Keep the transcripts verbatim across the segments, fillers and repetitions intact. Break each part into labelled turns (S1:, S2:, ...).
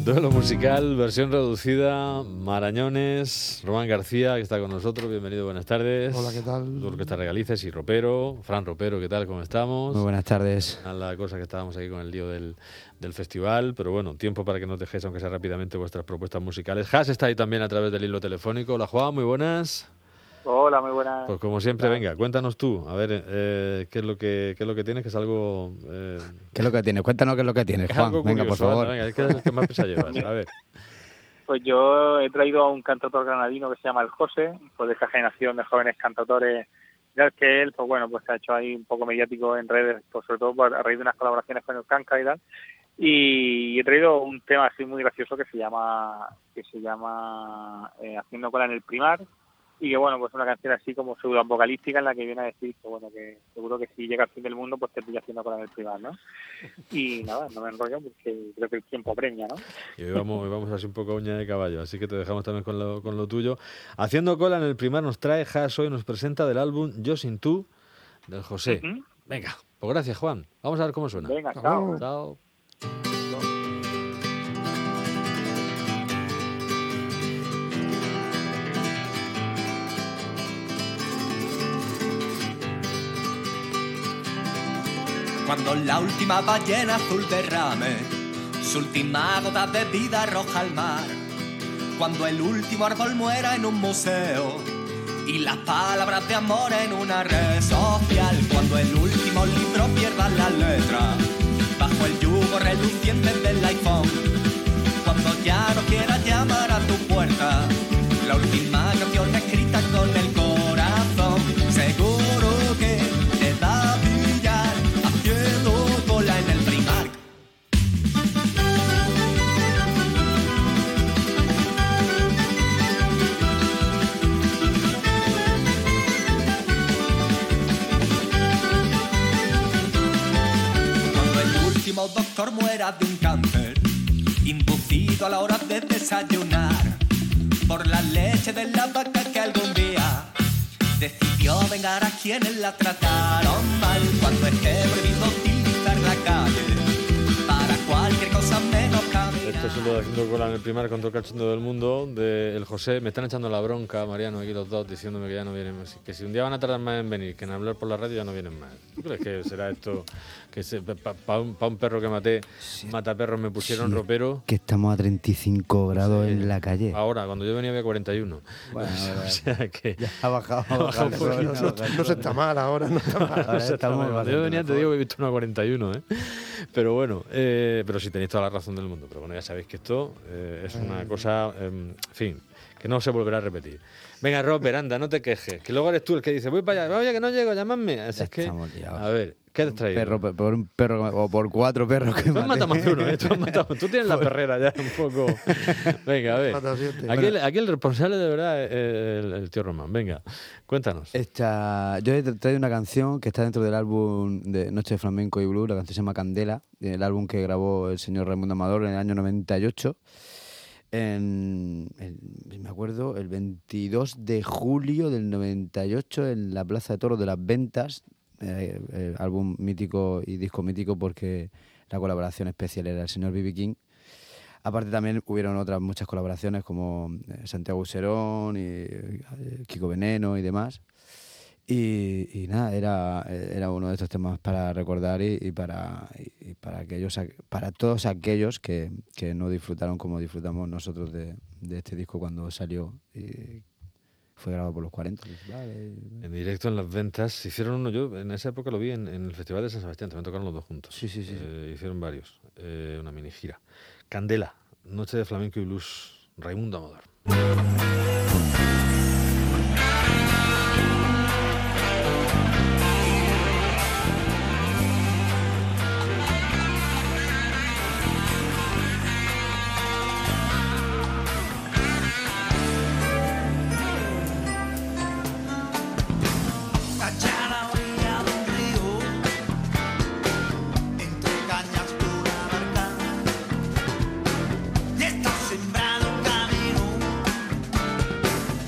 S1: Duelo musical, versión reducida, Marañones, Román García, que está con nosotros, bienvenido, buenas tardes.
S2: Hola, ¿qué tal?
S1: Tu orquesta Regalices y Ropero, Fran Ropero, ¿qué tal? ¿Cómo estamos?
S3: Muy buenas tardes.
S1: A la cosa que estábamos aquí con el lío del, del festival, pero bueno, tiempo para que nos dejéis, aunque sea rápidamente, vuestras propuestas musicales. Has está ahí también a través del hilo telefónico. Hola, Juan, muy buenas.
S4: Hola, muy buenas.
S1: Pues como siempre, venga, cuéntanos tú, a ver, eh, qué es lo que qué es lo que tienes, que es algo... Eh,
S3: ¿Qué es lo que tienes? Cuéntanos qué es lo que tienes,
S1: es
S3: Juan.
S1: algo
S3: Venga,
S1: curioso,
S3: por favor.
S1: Venga, es que es el que más pesa llevas, a ver.
S4: Pues yo he traído a un cantautor granadino que se llama El José, pues de esta generación de jóvenes cantautores, ya que él, pues bueno, pues se ha hecho ahí un poco mediático en redes, pues sobre todo a raíz de unas colaboraciones con el Kanka y tal. Y he traído un tema así muy gracioso que se llama que se llama eh, Haciendo cola en el primar, y que bueno, pues una canción así como pseudo-apocalíptica en la que viene a decir que bueno, que seguro que si llega el fin del mundo pues te pilla haciendo cola en el primar, ¿no? Y nada, no me enrollo porque creo que el tiempo premia, ¿no?
S1: Y hoy vamos, hoy vamos así un poco a uña de caballo, así que te dejamos también con lo, con lo tuyo. Haciendo cola en el primar nos trae Has hoy, nos presenta del álbum Yo sin tú, del José. Uh-huh. Venga, pues gracias, Juan. Vamos a ver cómo suena.
S4: Venga, chao.
S1: Chao.
S5: Cuando la última ballena azul derrame su última gota de vida arroja al mar, cuando el último árbol muera en un museo y las palabras de amor en una red social, cuando el último libro pierda la letra bajo el yugo reluciente del iPhone, cuando ya no quieras llamar a tu puerta la última canción escrita con el corazón, seguro que te va a pillar haciendo cola en el primar. Cuando el último doctor muera de un cáncer inducido a la hora de desayunar por la leche de la vaca que algún día decidió vengar a quienes la trataron mal, cuando esté prohibido utilizar la calle para cualquier cosa menos caminar.
S1: Esto es lo de Haciendo cola en el primar con todo el cachondo del mundo de El José. Me están echando la bronca, Mariano, aquí los dos, diciéndome que ya no vienen más, que si un día van a tardar más en venir que en hablar por la radio ya no vienen más. ¿Tú crees que será esto? Que para pa un, pa un perro que maté, sí. Mataperros me pusieron sí, ropero.
S3: Que estamos a treinta y cinco grados sí. en la calle.
S1: Ahora, cuando yo venía había cuarenta y uno.
S3: Bueno,
S1: o sea que
S3: ya ha bajado.
S1: Ha bajado
S2: no, no, no, no se está mal ahora, no está mal.
S1: Ahora no se está mal. Cuando yo venía mejor. Te digo que he visto una cuarenta y uno, ¿eh? Pero bueno, eh, pero sí tenéis toda la razón del mundo. Pero bueno, ya sabéis que esto eh, es una cosa, eh, en fin, que no se volverá a repetir. Venga, Robert, anda, no te quejes. Que luego eres tú el que dice, voy para allá, oye, que no llego, llamadme. Así es que, a ver, ¿qué has traído?
S3: Perro, por un perro o por cuatro perros que
S1: tú has matado más que uno, ¿eh? Tú, has matado, tú tienes la perrera ya un poco. Venga, a ver. Aquí el, aquí el responsable de verdad es el, el tío Román. Venga, cuéntanos.
S3: Esta, yo he traído una canción que está dentro del álbum de Noche de Flamenco y Blues. La canción se llama Candela, el álbum que grabó el señor Raimundo Amador en el año noventa y ocho. En, en, me acuerdo, el veintidós de julio del noventa y ocho en la Plaza de Toros de las Ventas, eh, el álbum mítico y disco mítico porque la colaboración especial era el señor B B King. Aparte también hubieron otras muchas colaboraciones como Santiago Userón y eh, Kiko Veneno y demás. Y, y nada, era, era uno de estos temas para recordar y, y, para, y para aquellos para todos aquellos que, que no disfrutaron como disfrutamos nosotros de, de este disco cuando salió y fue grabado por los cuarenta. Vale.
S1: En directo en las Ventas hicieron uno, yo en esa época lo vi en, en el Festival de San Sebastián, también tocaron los dos juntos.
S3: Sí, sí, sí.
S1: Eh, hicieron varios, eh, una mini gira. Candela, Noche de Flamenco y Blues, Raimundo Amador.
S6: Sembrado un camino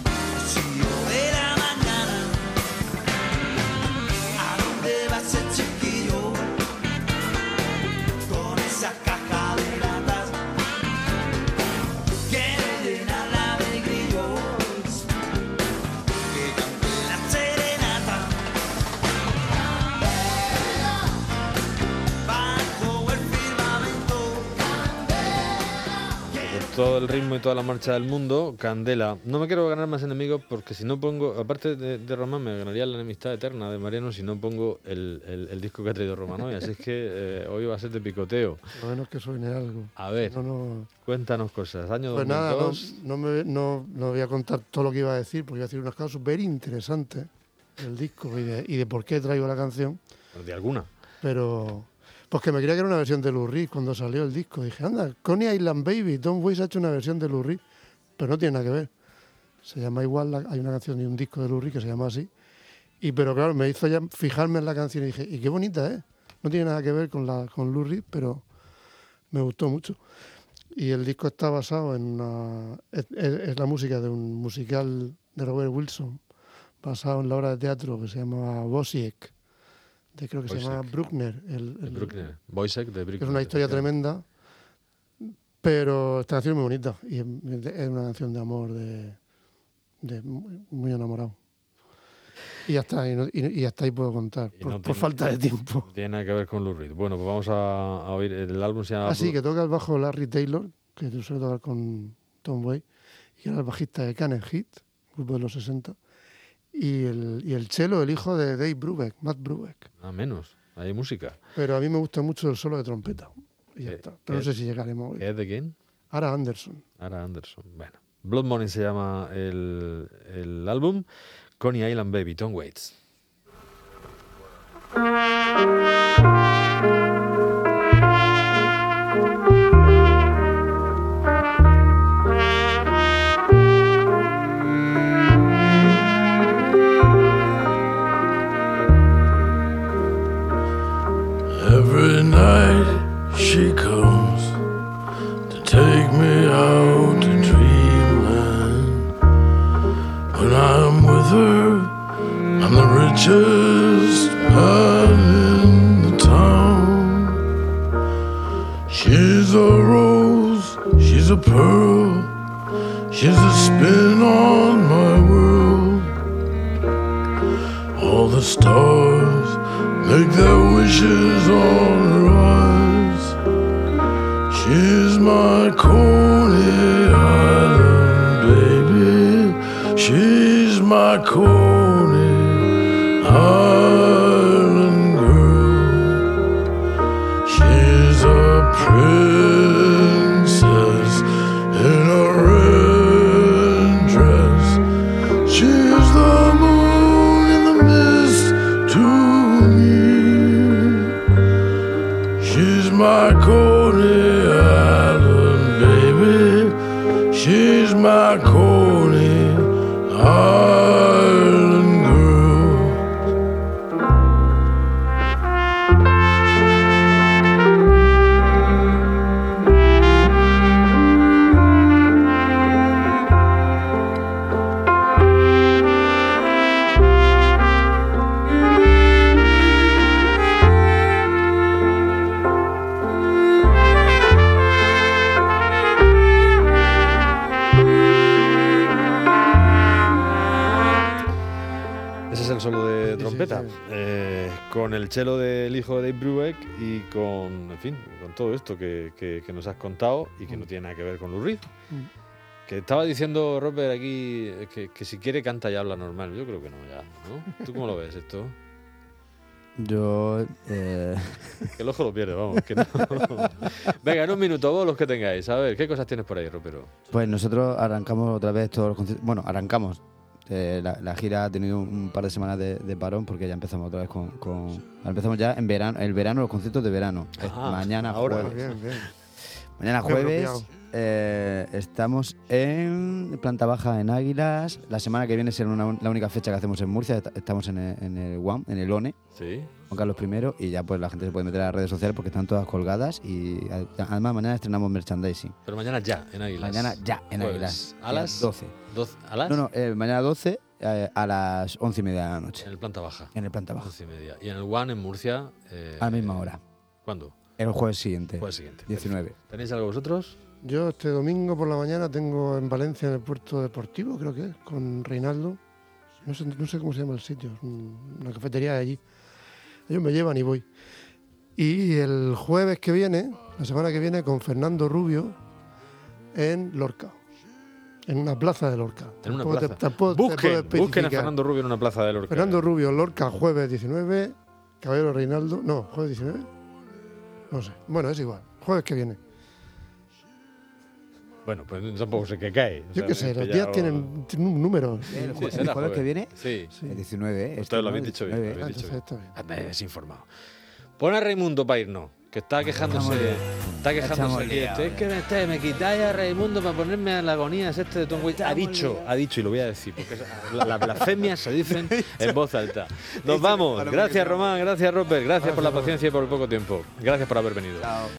S1: todo el ritmo y toda la marcha del mundo, Candela. No me quiero ganar más enemigos porque si no pongo, aparte de, de Román, me ganaría la enemistad eterna de Mariano si no pongo el, el, el disco que ha traído Román hoy. Así es que eh, hoy va a ser de picoteo.
S2: Lo menos que suene algo.
S1: A ver,
S2: No, no.
S1: cuéntanos cosas. Año
S2: Pues
S1: dos mil dos.
S2: nada, no, no, me, no, no voy a contar todo lo que iba a decir, porque iba a decir unas cosas súper interesantes del disco y de, y de por qué traigo la canción,
S1: De alguna.
S2: pero pues que me creía que era una versión de Lou Reed cuando salió el disco. Dije, anda, Coney Island Baby, Tom Waits ha hecho una versión de Lou Reed, pero no tiene nada que ver. Se llama igual, la- hay una canción y un disco de Lou Reed que se llama así. Y pero claro, me hizo ya fijarme en la canción y dije, y qué bonita es. No tiene nada que ver con, la, con Lou Reed, pero me gustó mucho. Y el disco está basado en una... Es, es- es la música de un musical de Robert Wilson, basado en la obra de teatro que se llama Wozzeck, de creo que se llama
S1: Wozzeck.
S2: Bruckner. El,
S1: De
S2: el-
S1: Bruckner. Boysek de Bruckner.
S2: que es una historia tremenda, pero esta canción es muy bonita y es, es una canción de amor, de, de muy, muy enamorado. Y ya está, y, no- y- y hasta ahí puedo contar,
S1: Y
S2: por,
S1: no
S2: por
S1: tiene-
S2: falta de tiempo.
S1: No tiene nada que ver con Lou Reed. Bueno, pues vamos a, a oír. El álbum se llama...
S2: Así
S1: Blue-
S2: que toca el bajo Larry Taylor, que suele tocar con Tom Waits, y era el bajista de Can Hit, grupo de los sesenta, y el, y el cello, el hijo de Dave Brubeck, Matt Brubeck.
S1: A menos. Hay música.
S2: Pero a mí me gusta mucho el solo de trompeta. Y ya
S1: ¿Qué-
S2: está. Pero no
S1: qué-
S2: sé si llegaremos hoy.
S1: ¿Qué es de quién?
S2: Ara Anderson.
S1: Ara Anderson. Bueno. Blood Money se llama el, el álbum. Coney Island Baby, Tom Waits.
S6: Every night she comes to take me out to dreamland. When I'm with her, I'm the richest man in the town. She's a rose, she's a pearl, she's a spin on my world. All the stars make their wishes on her eyes. She's my Coney Island baby. She's my Coney Island girl. She's a princess in a red dress. She's the moon in the mist to me. She's my Coney Island baby. She's my Coney Island girl.
S1: Ese es el solo de
S2: Sí, sí,
S1: trompeta.
S2: sí.
S1: Eh, con el cello del hijo de Dave Brubeck y con, en fin, con todo esto que, que- que nos has contado y que no tiene nada que ver con Lou Reed.
S2: Mm.
S1: Que estaba diciendo Robert aquí eh, que, que si quiere canta y habla normal. Yo creo que no, ya, ¿no? ¿Tú cómo lo ves esto?
S3: Yo... eh,
S1: Que el ojo lo pierde, vamos. Que no. Venga, en un minuto, vos los que tengáis. A ver, ¿qué cosas tienes por ahí, Ropero?
S3: Pues nosotros arrancamos otra vez todos los conciertos. Bueno, arrancamos. Eh, la, la gira ha tenido un, un par de semanas de, de parón porque ya empezamos otra vez con, con- Empezamos ya en verano, el verano, los conciertos de verano. Es
S1: Ah,
S3: mañana
S1: ahora.
S3: jueves.
S2: Bien, bien.
S3: Mañana
S2: Qué
S3: jueves
S2: apropiado.
S3: eh, estamos en planta baja en Águilas. La semana que viene será una- la única fecha que hacemos en Murcia. Est- Estamos en el, en el U A M, en el ONE,
S1: Sí.
S3: Juan Carlos primero, y ya pues la gente se puede meter a las redes sociales porque están todas colgadas y a- además mañana estrenamos merchandising.
S1: Pero mañana ya, en Águilas.
S3: Mañana ya en
S1: Jueves.
S3: Águilas.
S1: ¿A las
S3: doce.
S1: doce? ¿A las?
S3: No, no, eh, mañana doce eh, a las once y media de la noche.
S1: En el planta baja.
S3: En el planta baja.
S1: Once y media. Y en el One en Murcia. eh,
S3: A la misma hora.
S1: ¿Cuándo?
S3: El jueves siguiente.
S1: Jueves siguiente.
S3: diecinueve.
S1: Perfecto. ¿Tenéis algo vosotros?
S2: Yo este domingo por la mañana tengo en Valencia, en el puerto deportivo, creo que es, con Reinaldo. No sé, no sé cómo se llama el sitio, es un- una cafetería de allí. Ellos me llevan y voy. Y el jueves que viene, la semana que viene, con Fernando Rubio, en Lorca. En una plaza de Lorca.
S1: En una
S2: Tampoco
S1: plaza.
S2: Te, tampoco te puedo
S1: busquen, busquen a
S2: especificar.
S1: Fernando Rubio en una plaza de Lorca.
S2: Fernando Rubio, Lorca, jueves diecinueve. Caballero Reinaldo. No, jueves diecinueve. No sé. Bueno, es igual. Jueves que viene.
S1: Bueno, pues tampoco sé qué cae. O
S2: Yo
S1: sea,
S2: qué sé,
S1: que
S2: los
S1: ya
S2: días
S1: lo-
S2: tienen, tienen un número.
S3: ¿El,
S1: Sí,
S3: jue-
S1: será
S3: el jueves que viene?
S1: Sí.
S2: Sí.
S3: El diecinueve, ¿eh?
S1: Ustedes
S3: Este,
S1: lo
S3: ¿no?
S1: habéis dicho bien, lo
S3: diecinueve.
S1: habéis
S2: Ah,
S1: dicho
S2: entonces
S1: bien.
S2: está bien.
S1: Ah, me he desinformado. Pon a Raimundo para irnos, que está quejándose. Está quejándose
S3: Estamos
S1: aquí.
S3: liados,
S1: Este, es que me, este, me quitáis a Raimundo para ponerme a la agonía este de Tom Waits. Ha dicho, ha dicho, y lo voy a decir, porque es- la- las blasfemias se dicen en voz alta. Nos vamos. Gracias, Román. Gracias, Robert. Gracias por la paciencia y por el poco tiempo. Gracias por haber venido.
S3: Chao.